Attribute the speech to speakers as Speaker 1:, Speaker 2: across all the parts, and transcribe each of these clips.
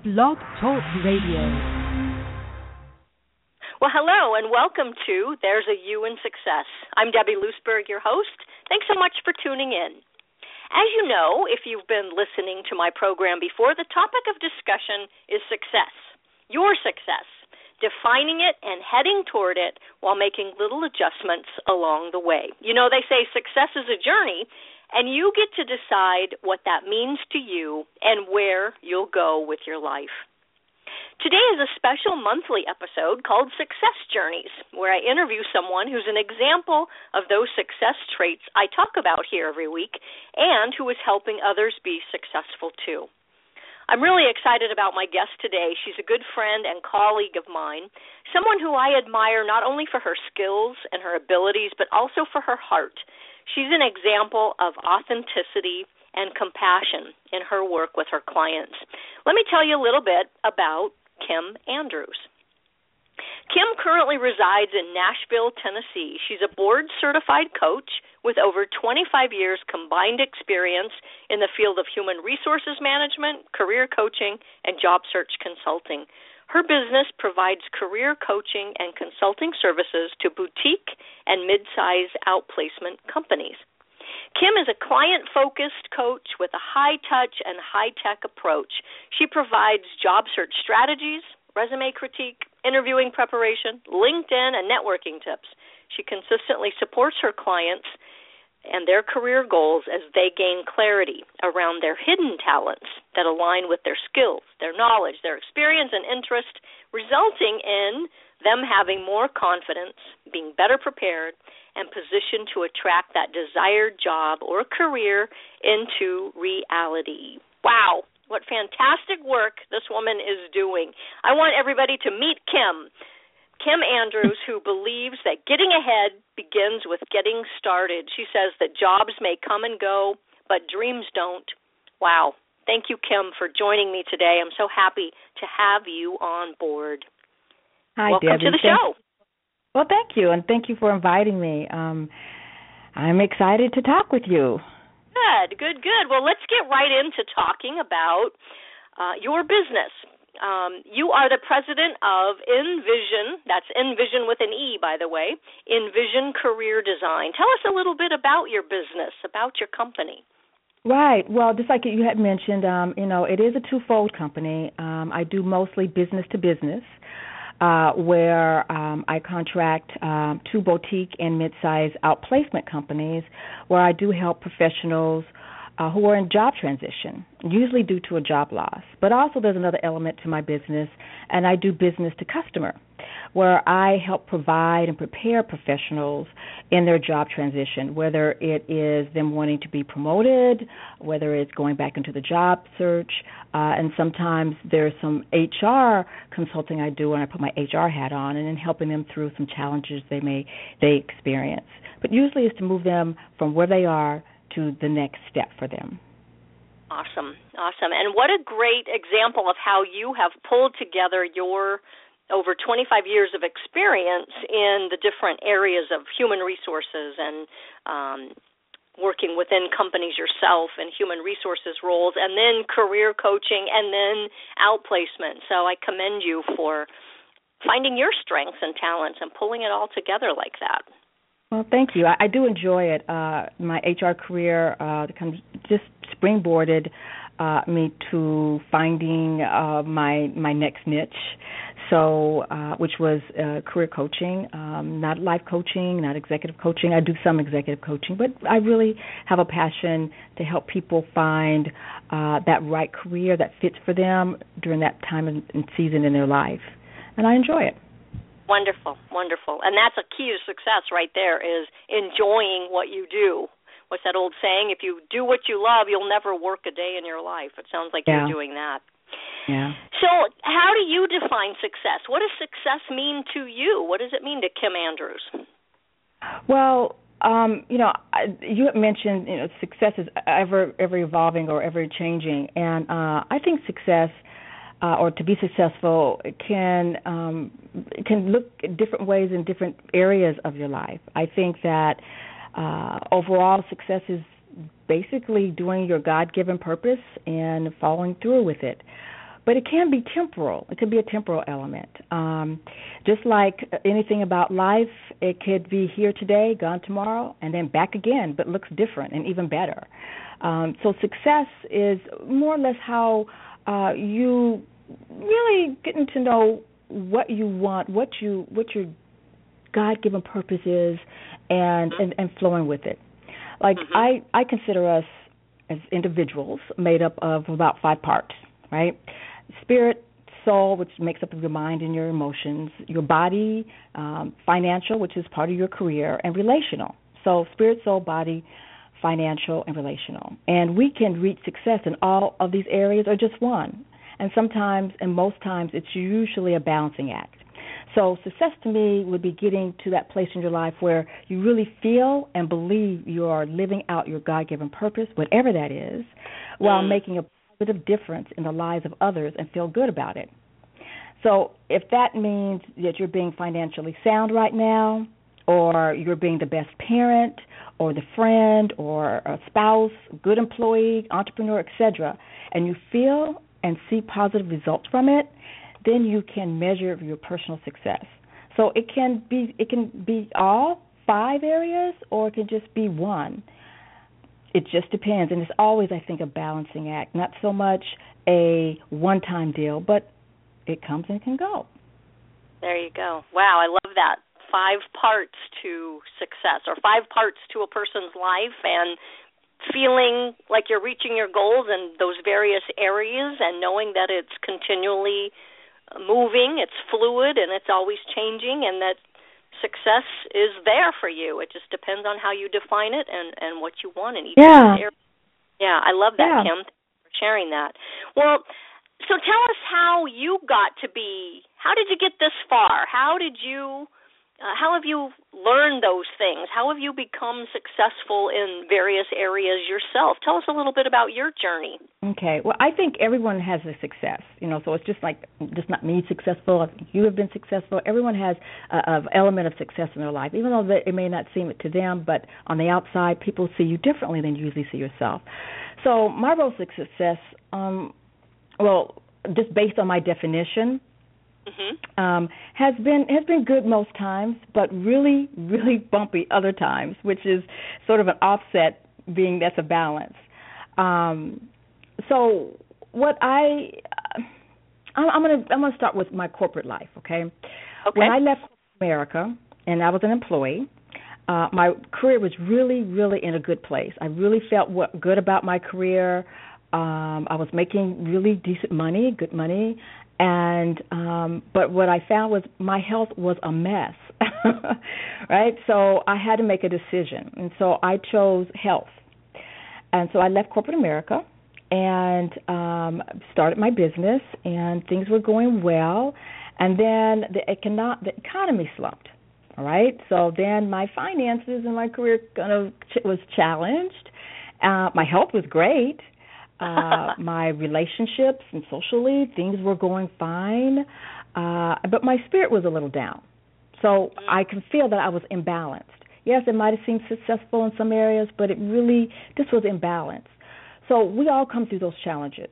Speaker 1: Blog Talk Radio.
Speaker 2: Well, hello, and welcome to There's a You in Success. I'm Debbie Loosberg, your host. Thanks so much for tuning in. As you know, if you've been listening to my program before, the topic of discussion is success, your success, defining it and heading toward it while making little adjustments along the way. You know, they say success is a journey, and you get to decide what that means to you and where you'll go with your life. Today is a special monthly episode called Success Journeys, where I interview someone who's an example of those success traits I talk about here every week and who is helping others be successful too. I'm really excited about my guest today. She's a good friend and colleague of mine, someone who I admire not only for her skills and her abilities, but also for her heart. She's an example of authenticity and compassion in her work with her clients. Let me tell you a little bit about Kim Andrews. Kim currently resides in Nashville, Tennessee. She's a board-certified coach with over 25 years combined experience in the field of human resources management, career coaching, and job search consulting. Her business provides career coaching and consulting services to boutique and mid-size outplacement companies. Kim is a client-focused coach with a high-touch and high-tech approach. She provides job search strategies, resume critique, interviewing preparation, LinkedIn, and networking tips. She consistently supports her clients and their career goals as they gain clarity around their hidden talents that align with their skills, their knowledge, their experience, and interest, resulting in them having more confidence, being better prepared, and positioned to attract that desired job or career into reality. Wow, what fantastic work this woman is doing. I want everybody to meet Kim Andrews, who believes that getting ahead begins with getting started. She says that jobs may come and go, but dreams don't. Wow. Thank you, Kim, for joining me today. I'm so happy to have you on board.
Speaker 3: Hi,
Speaker 2: Welcome
Speaker 3: Debbie.
Speaker 2: to the show.
Speaker 3: Well, thank you, and thank you for inviting me. I'm excited to talk with you.
Speaker 2: Good. Well, let's get right into talking about your business. You are the president of Envision. That's Envision with an E, by the way, Envision Career Design. Tell us a little bit about your business, about your company.
Speaker 3: Right. Well, just like you had mentioned, it is a twofold company. I do mostly business to business, where I contract two boutique and mid-size outplacement companies where I do help professionals who are in job transition, usually due to a job loss. But also there's another element to my business, and I do business to customer, where I help provide and prepare professionals in their job transition, whether it is them wanting to be promoted, whether it's going back into the job search, and sometimes there's some HR consulting I do, and I put my HR hat on, and then helping them through some challenges they experience. But usually it's to move them from where they are to the next step for them.
Speaker 2: Awesome. And what a great example of how you have pulled together your over 25 years of experience in the different areas of human resources and working within companies yourself and human resources roles, and then career coaching, and then outplacement. So I commend you for finding your strengths and talents and pulling it all together like that.
Speaker 3: Well, thank you. I do enjoy it. My HR career kind of just springboarded me to finding my next niche, so which was career coaching, not life coaching, not executive coaching. I do some executive coaching, but I really have a passion to help people find that right career that fits for them during that time and season in their life, and I enjoy it.
Speaker 2: Wonderful. And that's a key to success right there, is enjoying what you do. What's that old saying? If you do what you love, you'll never work a day in your life. It sounds like you're doing that.
Speaker 3: Yeah.
Speaker 2: So how do you define success? What does success mean to you? What does it mean to Kim Andrews?
Speaker 3: Well, you had mentioned, success is ever evolving or ever changing, and I think success or to be successful can look different ways in different areas of your life. I think that overall success is basically doing your God-given purpose and following through with it. but it can be temporal. It could be a temporal element. Just like anything about life, it could be here today, gone tomorrow, and then back again, but looks different and even better. So success is more or less how you really getting to know what you want, what your God-given purpose is, and flowing with it. Like I consider us as individuals made up of about 5 parts, right? Spirit, soul, which makes up of your mind and your emotions, your body, financial, which is part of your career, and relational. So spirit, soul, body, financial, and relational. And we can reach success in all of these areas or just one. And sometimes, and most times, it's usually a balancing act. So success to me would be getting to that place in your life where you really feel and believe you are living out your God-given purpose, whatever that is, while making a positive difference in the lives of others and feel good about it. So if that means that you're being financially sound right now, or you're being the best parent, or the friend, or a spouse, good employee, entrepreneur, etc., and you feel and see positive results from it, then you can measure your personal success. So it can be all 5 areas, or it can just be one. It just depends, and it's always, I think, a balancing act, not so much a one-time deal, but it comes and can go.
Speaker 2: There you go. Wow, I love that. 5 parts to success, or 5 parts to a person's life, and feeling like you're reaching your goals in those various areas, and knowing that it's continually moving, it's fluid, and it's always changing, and that success is there for you. It just depends on how you define it and what you want in each area. Yeah, I love that, Kim. Thank you for sharing that. Well, so tell us how you got to be, how did you get this far? How have you learned those things? How have you become successful in various areas yourself? Tell us a little bit about your journey.
Speaker 3: Okay. Well, I think everyone has a success, so it's just not me successful. I think you have been successful. Everyone has an element of success in their life, even though it may not seem it to them, but on the outside, people see you differently than you usually see yourself. So my role of success, just based on my definition, has been good most times, but really, really bumpy other times, which is sort of an offset, being that's a balance. So what I'm gonna start with my corporate life, okay? When I left America and I was an employee, my career was really, really in a good place. I really felt good about my career. I was making really decent money, good money. And but what I found was my health was a mess, right? So I had to make a decision, and so I chose health. And so I left corporate America and started my business, and things were going well. And then the economy slumped, all right? So then my finances and my career kind of was challenged. My health was great. My relationships and socially, things were going fine, but my spirit was a little down. So I can feel that I was imbalanced. Yes, it might have seemed successful in some areas, but this was imbalanced. So we all come through those challenges.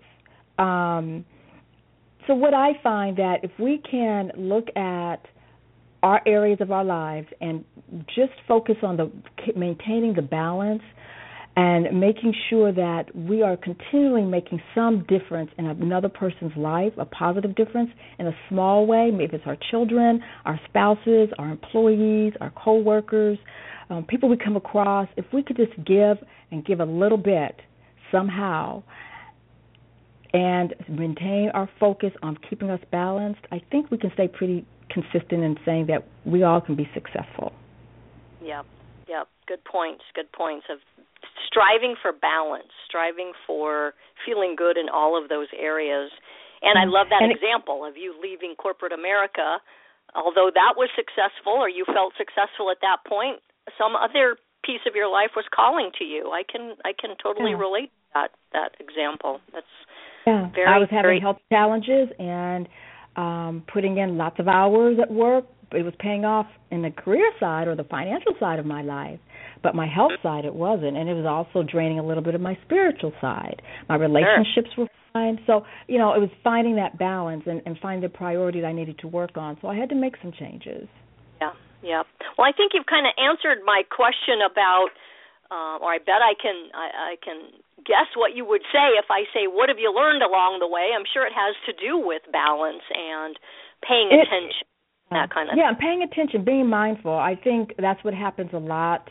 Speaker 3: So what I find that if we can look at our areas of our lives and just focus on maintaining the balance, and making sure that we are continually making some difference in another person's life, a positive difference in a small way, maybe it's our children, our spouses, our employees, our coworkers, people we come across. If we could just give a little bit somehow and maintain our focus on keeping us balanced, I think we can stay pretty consistent in saying that we all can be successful.
Speaker 2: Yep. Good points of striving for balance, striving for feeling good in all of those areas. And I love that example of you leaving corporate America. Although that was successful, or you felt successful at that point, some other piece of your life was calling to you. I can totally relate to that example. That's very,
Speaker 3: I was having health challenges and putting in lots of hours at work, it was paying off in the career side or the financial side of my life, but my health side it wasn't, and it was also draining a little bit of my spiritual side. My relationships were fine, so it was finding that balance and finding the priorities I needed to work on. So I had to make some changes.
Speaker 2: Yeah. Well, I think you've kind of answered my question about, or I bet I can guess what you would say if I say, what have you learned along the way? I'm sure it has to do with balance and paying attention, that kind of thing.
Speaker 3: Yeah, paying attention, being mindful. I think that's what happens a lot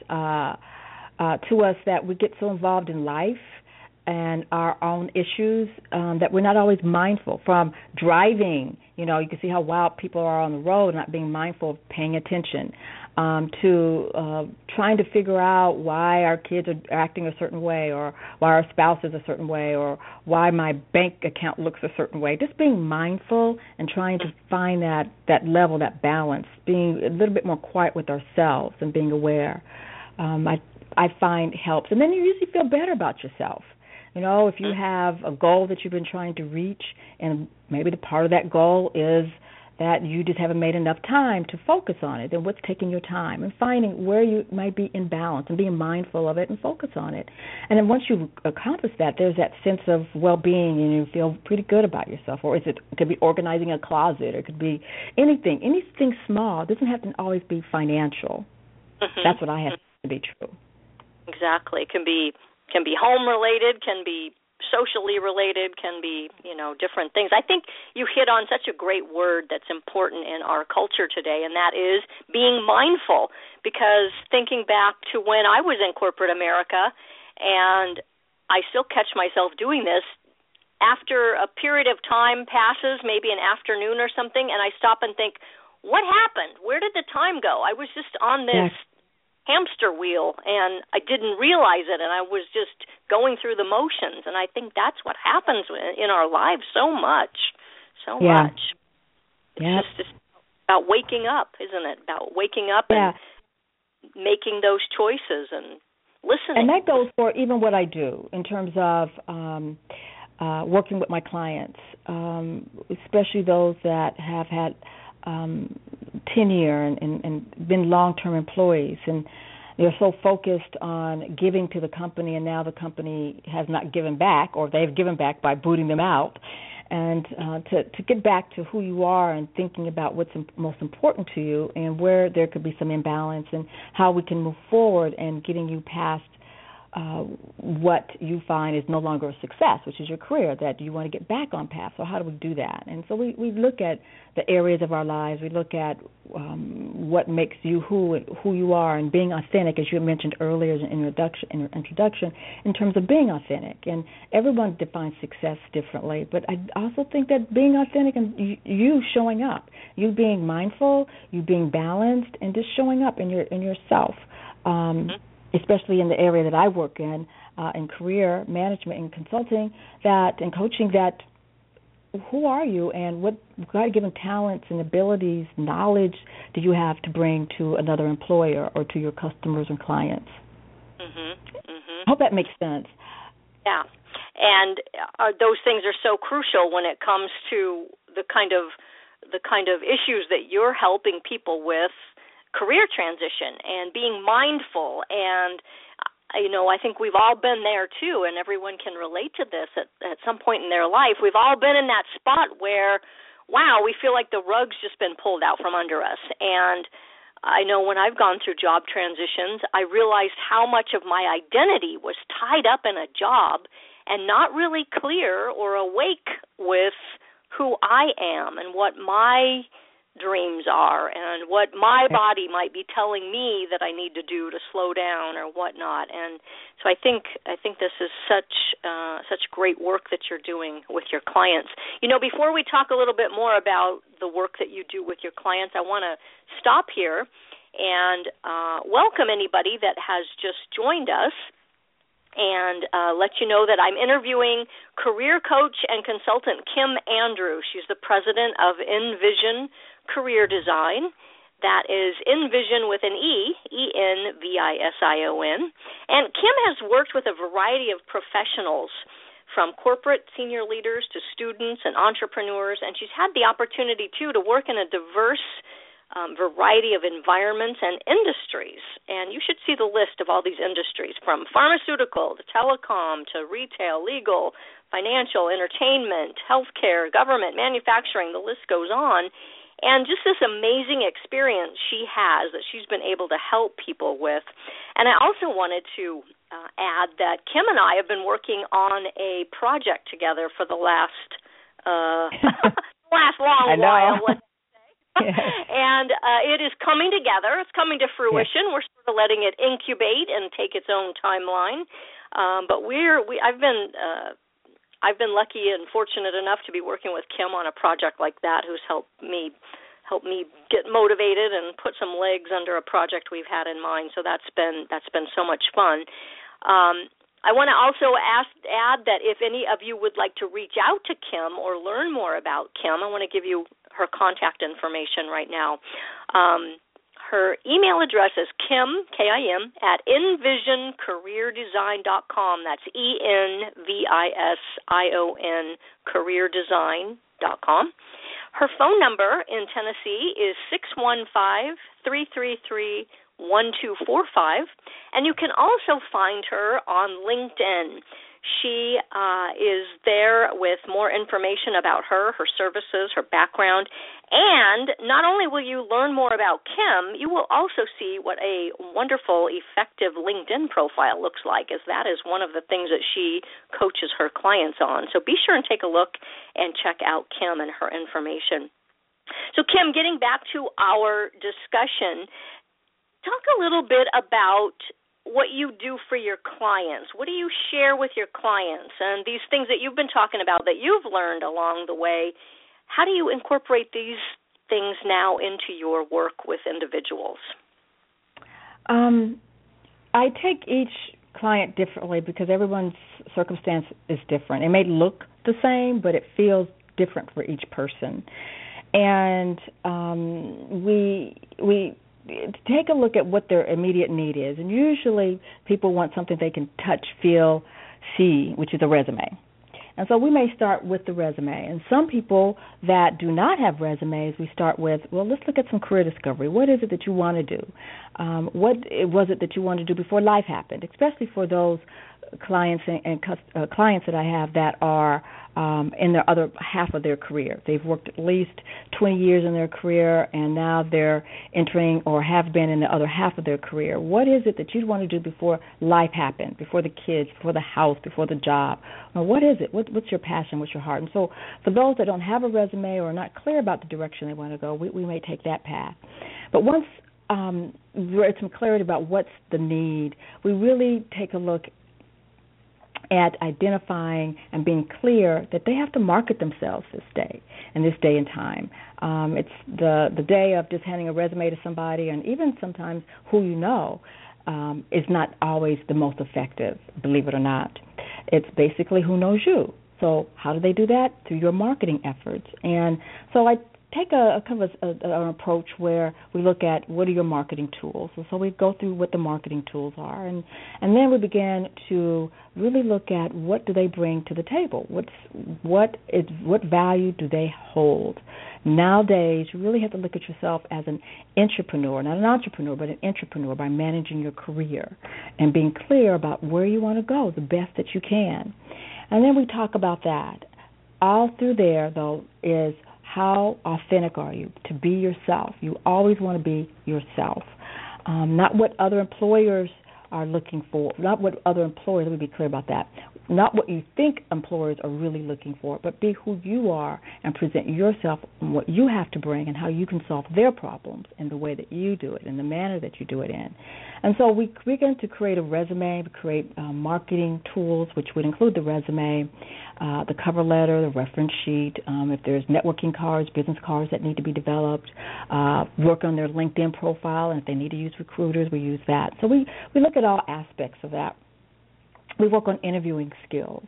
Speaker 3: to us, that we get so involved in life and our own issues that we're not always mindful. From driving, you can see how wild people are on the road, not being mindful of paying attention, to trying to figure out why our kids are acting a certain way, or why our spouse is a certain way, or why my bank account looks a certain way. Just being mindful and trying to find that level, that balance, being a little bit more quiet with ourselves and being aware, I find helps. And then you usually feel better about yourself. If you have a goal that you've been trying to reach, and maybe the part of that goal is that you just haven't made enough time to focus on it, then what's taking your time? And finding where you might be in balance and being mindful of it and focus on it. And then once you've accomplished that, there's that sense of well-being, and you feel pretty good about yourself. Or it could be organizing a closet, or it could be anything small. It doesn't have to always be financial. Mm-hmm. That's what I have to be true.
Speaker 2: Exactly. It can be home related, can be socially related, can be, different things. I think you hit on such a great word that's important in our culture today, and that is being mindful. Because thinking back to when I was in corporate America, and I still catch myself doing this, after a period of time passes, maybe an afternoon or something, and I stop and think, what happened? Where did the time go? I was just on this hamster wheel, and I didn't realize it, and I was just going through the motions. And I think that's what happens in our lives so much. It's just about waking up, isn't it? About waking up and making those choices and listening.
Speaker 3: And that goes for even what I do in terms of working with my clients, especially those that have had tenure and been long-term employees, and they're so focused on giving to the company, and now the company has not given back, or they've given back by booting them out. And to get back to who you are and thinking about what's most important to you, and where there could be some imbalance, and how we can move forward and getting you past what you find is no longer a success, which is your career, that you want to get back on path. So how do we do that? And so we look at the areas of our lives. We look at what makes you who you are, and being authentic, as you mentioned earlier in your introduction, in terms of being authentic. And everyone defines success differently, but I also think that being authentic and you showing up, you being mindful, you being balanced, and just showing up in yourself. Especially in the area that I work in career management and consulting, and coaching, that who are you, and what God-given talents and abilities, knowledge do you have to bring to another employer or to your customers and clients? I hope that makes sense.
Speaker 2: Yeah, and those things are so crucial when it comes to the kind of issues that you're helping people with. Career transition and being mindful, and I think we've all been there too, and everyone can relate to this at some point in their life. We've all been in that spot where, wow, we feel like the rug's just been pulled out from under us. And I know when I've gone through job transitions, I realized how much of my identity was tied up in a job and not really clear or awake with who I am and what my dreams are, and what my body might be telling me that I need to do to slow down or whatnot. And so I think this is such great work that you're doing with your clients. Before we talk a little bit more about the work that you do with your clients, I want to stop here and welcome anybody that has just joined us, and let you know that I'm interviewing career coach and consultant Kim Andrew. She's the president of Envision Career Design. That is Envision with an E, E-N-V-I-S-I-O-N. And Kim has worked with a variety of professionals, from corporate senior leaders to students and entrepreneurs, and she's had the opportunity, too, to work in a diverse variety of environments and industries. And you should see the list of all these industries, from pharmaceutical to telecom to retail, legal, financial, entertainment, healthcare, government, manufacturing. The list goes on. And just this amazing experience she has that she's been able to help people with. And I also wanted to add that Kim and I have been working on a project together for the last long while.
Speaker 3: Yes.
Speaker 2: And it is coming together. It's coming to fruition. Yes. We're sort of letting it incubate and take its own timeline. But I've been lucky and fortunate enough to be working with Kim on a project like that, who's helped me get motivated and put some legs under a project we've had in mind. So that's been so much fun. I want to also add that if any of you would like to reach out to Kim or learn more about Kim, I want to give you her contact information right now. Her email address is Kim, K-I-M, at envisioncareerdesign.com. That's ENVISION, careerdesign.com. Her phone number in Tennessee is 615-333-1245, and you can also find her on LinkedIn. She is there with more information about her services, her background, and not only will you learn more about Kim, you will also see what a wonderful, effective LinkedIn profile looks like, as that is one of the things that she coaches her clients on. So be sure and take a look and check out Kim and her information. So Kim, getting back to our discussion, talk a little bit about what you do for your clients. What do you share with your clients? And these things that you've been talking about that you've learned along the way, how do you incorporate these things now into your work with individuals?
Speaker 3: I take each client differently because everyone's circumstance is different. It may look the same, but it feels different for each person. And we take a look at what their immediate need is. And usually people want something they can touch, feel, see, which is a resume. And so we may start with the resume. And some people that do not have resumes, we start with, well, let's look at some career discovery. What is it that you want to do? What was it that you wanted to do before life happened, especially for those clients and clients that I have that are in the other half of their career. They've worked at least 20 years in their career, and now they're entering or have been in the other half of their career. What is it that you'd want to do before life happened, before the kids, before the house, before the job? Well, what is it? What's your passion? What's your heart? And so for those that don't have a resume or are not clear about the direction they want to go, we may take that path. But once there's some clarity about what's the need, we really take a look at identifying and being clear that they have to market themselves this day and time. It's the day of just handing a resume to somebody, and even sometimes who you know is not always the most effective, believe it or not. It's basically who knows you. So how do they do that? Through your marketing efforts. And so I take a kind of an approach where we look at what are your marketing tools. And so we go through what the marketing tools are, and then we begin to really look at what do they bring to the table. What value do they hold? Nowadays, you really have to look at yourself as an entrepreneur, not an entrepreneur, but an entrepreneur, by managing your career and being clear about where you want to go, the best that you can. And then we talk about that. All through there, though, is how authentic are you to be yourself? You always want to be yourself, not what other employers are looking for, not what other employers, let me be clear about that, not what you think employers are really looking for, but be who you are and present yourself and what you have to bring and how you can solve their problems in the way that you do it, in the manner that you do it in. And so we begin to create a resume, we create marketing tools, which would include the resume, the cover letter, the reference sheet, if there's networking cards, business cards that need to be developed, work on their LinkedIn profile, and if they need to use recruiters, we use that. So we look at all aspects of that. We work on interviewing skills.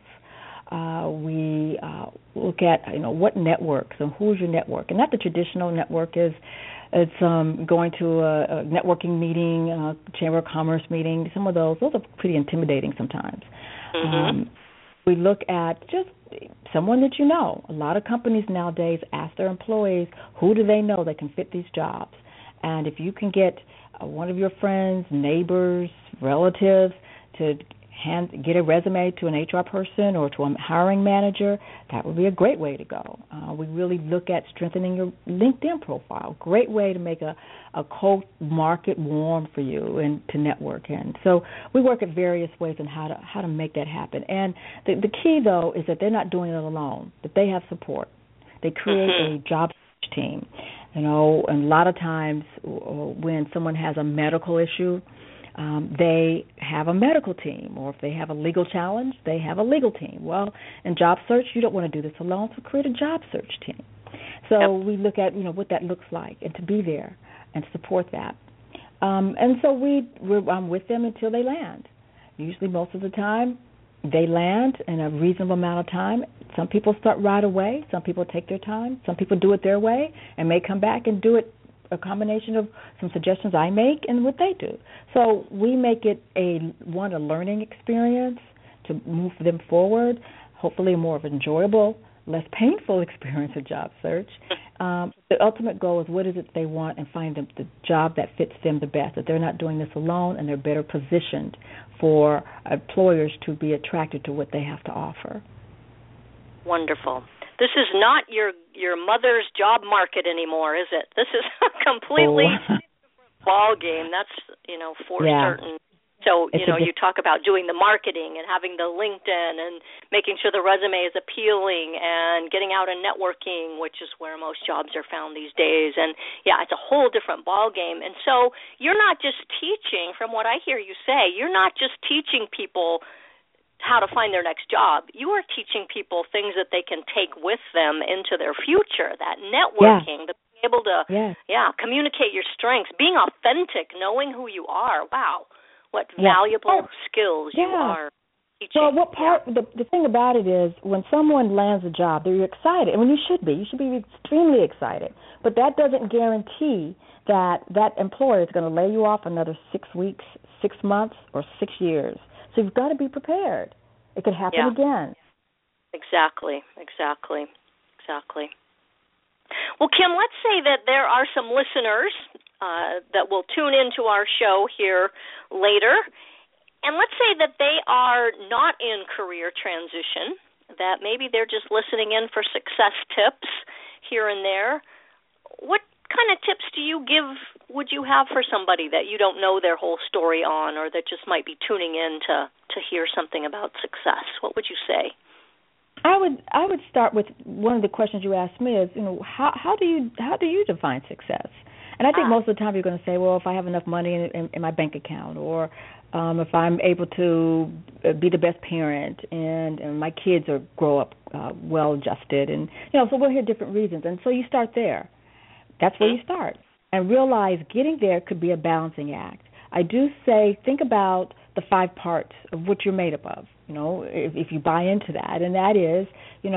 Speaker 3: We look at what networks and who's your network, and not the traditional network is. It's going to a networking meeting, a Chamber of Commerce meeting. Some of those are pretty intimidating sometimes. Mm-hmm. We look at just someone that you know. A lot of companies nowadays ask their employees, who do they know that can fit these jobs? And if you can get one of your friends, neighbors, relatives to get a resume to an HR person or to a hiring manager, that would be a great way to go. We really look at strengthening your LinkedIn profile. Great way to make a cold market warm for you and to network in. So we work at various ways on how to make that happen. And the key, though, is that they're not doing it alone, that they have support. They create a job search team. And a lot of times when someone has a medical issue, they have a medical team, or if they have a legal challenge, they have a legal team. Well, in job search, you don't want to do this alone, so create a job search team. So we look at what that looks like, and to be there and support that. And so I'm with them until they land. Usually, most of the time, they land in a reasonable amount of time. Some people start right away. Some people take their time. Some people do it their way and may come back and do it a combination of some suggestions I make and what they do. So we make it a learning experience to move them forward, hopefully a more of an enjoyable, less painful experience of job search. The ultimate goal is what is it they want, and find them the job that fits them the best, that they're not doing this alone and they're better positioned for employers to be attracted to what they have to offer.
Speaker 2: Wonderful. This is not your mother's job market anymore, is it? This is a completely different ball game. That's, for certain. So, you talk about doing the marketing and having the LinkedIn and making sure the resume is appealing and getting out and networking, which is where most jobs are found these days. And, it's a whole different ball game. And so you're not just teaching, from what I hear you say, you're not just teaching people how to find their next job. You are teaching people things that they can take with them into their future, that networking, the being able to communicate your strengths, being authentic, knowing who you are. Wow, what valuable skills you are teaching.
Speaker 3: Well, the thing about it is when someone lands a job, they're excited. I mean, you should be extremely excited. But that doesn't guarantee that employer is going to lay you off another 6 weeks, 6 months, or 6 years. So you've got to be prepared. It could happen again.
Speaker 2: Exactly. Well, Kim, let's say that there are some listeners that will tune into our show here later, and let's say that they are not in career transition, that maybe they're just listening in for success tips here and there. What kind of tips would you have for somebody that you don't know their whole story on, or that just might be tuning in to hear something about success? What would you say?
Speaker 3: I would start with one of the questions you asked me is, how do you define success? And I think most of the time you're going to say, well, if I have enough money in my bank account, or if I'm able to be the best parent and my kids grow up well adjusted, and so we'll hear different reasons, and so you start there. That's where you start. And realize getting there could be a balancing act. I do say think about the 5 parts of what you're made up of, if you buy into that. And that is,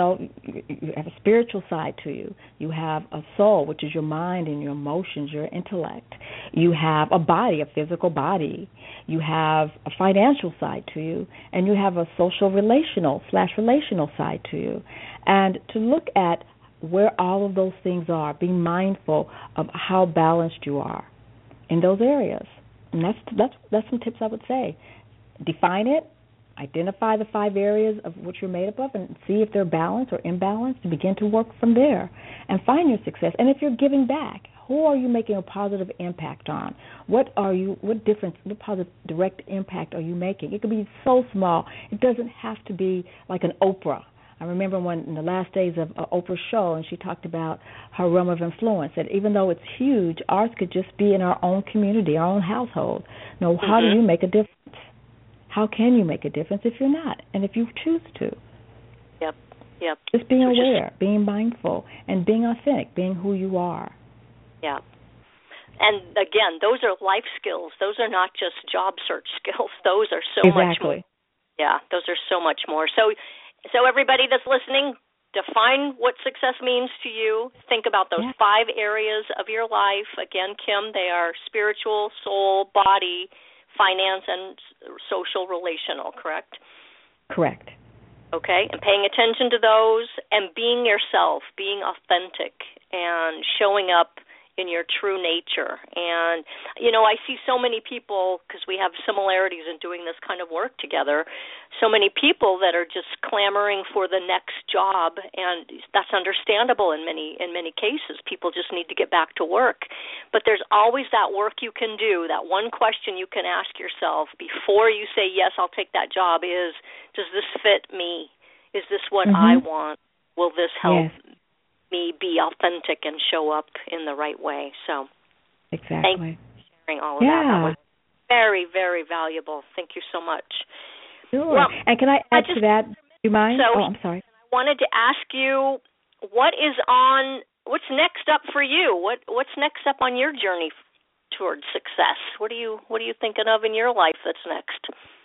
Speaker 3: you have a spiritual side to you. You have a soul, which is your mind and your emotions, your intellect. You have a body, a physical body. You have a financial side to you. And you have a social relational side to you. And to look at where all of those things are, be mindful of how balanced you are in those areas. And that's some tips I would say. Define it, identify the 5 areas of what you're made up of, and see if they're balanced or imbalanced, and begin to work from there and find your success. And if you're giving back, who are you making a positive impact on? What positive direct impact are you making? It could be so small. It doesn't have to be like an Oprah. I remember when in the last days of Oprah's show, and she talked about her realm of influence, that even though it's huge, ours could just be in our own community, our own household. How do you make a difference? How can you make a difference if you're not, and if you choose to?
Speaker 2: Yep.
Speaker 3: Just being aware, being mindful, and being authentic, being who you are.
Speaker 2: Yeah. And again, those are life skills. Those are not just job search skills. Those are so much more. Yeah, those are so much more. So everybody that's listening, define what success means to you. Think about those 5 areas of your life. Again, Kim, they are spiritual, soul, body, finance, and social relational, correct?
Speaker 3: Correct.
Speaker 2: Okay, and paying attention to those and being yourself, being authentic, and showing up in your true nature. And, you know, I see so many people, because we have similarities in doing this kind of work together, so many people that are just clamoring for the next job, and that's understandable in many cases. People just need to get back to work. But there's always that work you can do. That one question you can ask yourself before you say, yes, I'll take that job is, does this fit me? Is this what I want? Will this help me be authentic and show up in the right way? So
Speaker 3: exactly.
Speaker 2: Thank you for sharing all of that. That was very, very valuable. Thank you so much.
Speaker 3: Sure. Well, and can I add to that? Do you mind?
Speaker 2: So
Speaker 3: I'm sorry.
Speaker 2: I wanted to ask you, what's next up for you? What's next up on your journey towards success? What are you thinking of in your life that's next?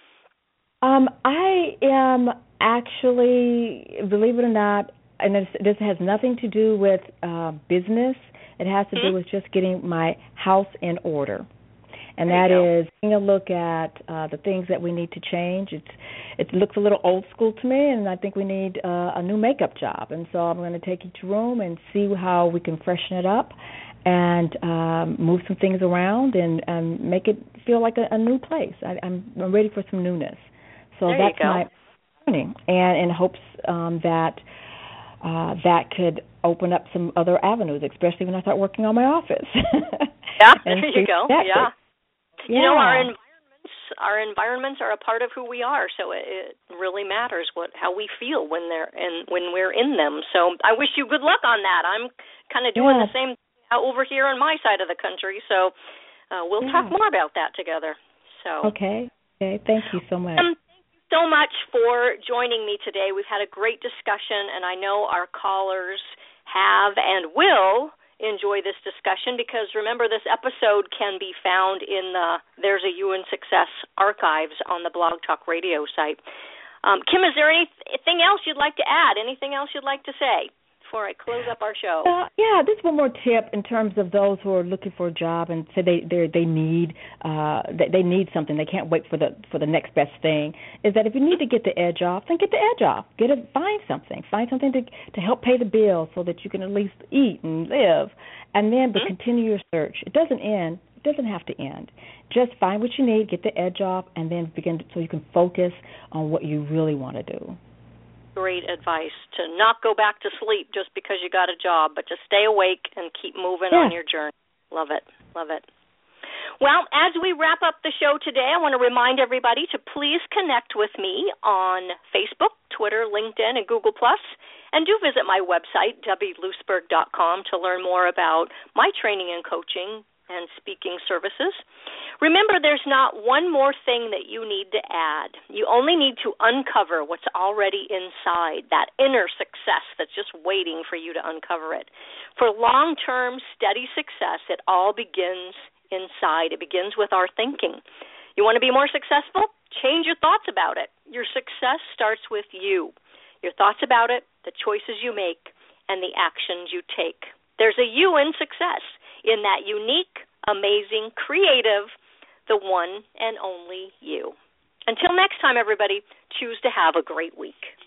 Speaker 3: I am actually, believe it or not, and this has nothing to do with business. It has to do with just getting my house in order. And that is taking a look at the things that we need to change. It looks a little old school to me, and I think we need a new makeup job. And so I'm going to take each room and see how we can freshen it up and move some things around and make it feel like a new place. I'm ready for some newness. So that's my journey, and in hopes that that could open up some other avenues, especially when I start working on my office.
Speaker 2: Yeah, there you go. Yeah. You know, our environments are a part of who we are, so it really matters how we feel when we're in them. So I wish you good luck on that. I'm kind of doing the same over here on my side of the country, so we'll talk more about that together. So
Speaker 3: Okay, thank you so much.
Speaker 2: Thank you so much for joining me today. We've had a great discussion, and I know our callers have and will enjoy this discussion, because remember, this episode can be found in the There's a You in Success archives on the Blog Talk Radio site. Kim, is there anything else you'd like to add? Anything else you'd like to say before I close up our show?
Speaker 3: Just one more tip in terms of those who are looking for a job and say they need something. They can't wait for the next best thing. Is that if you need to get the edge off, then get the edge off. Find something to help pay the bills so that you can at least eat and live, and then but continue your search. It doesn't end. It doesn't have to end. Just find what you need, get the edge off, and then begin so you can focus on what you really want to do.
Speaker 2: Great advice, to not go back to sleep just because you got a job, but to stay awake and keep moving on your journey. Love it. Well, as we wrap up the show today, I want to remind everybody to please connect with me on Facebook, Twitter, LinkedIn, and Google+. And do visit my website, debbieloosberg.com, to learn more about my training and coaching and speaking services. Remember, there's not one more thing that you need to add. You only need to uncover what's already inside, that inner success that's just waiting for you to uncover it. For long-term, steady success, it all begins inside. It begins with our thinking. You want to be more successful? Change your thoughts about it. Your success starts with you. Your thoughts about it, the choices you make, and the actions you take. There's a you in success, in that unique, amazing, creative, the one and only you. Until next time, everybody, choose to have a great week.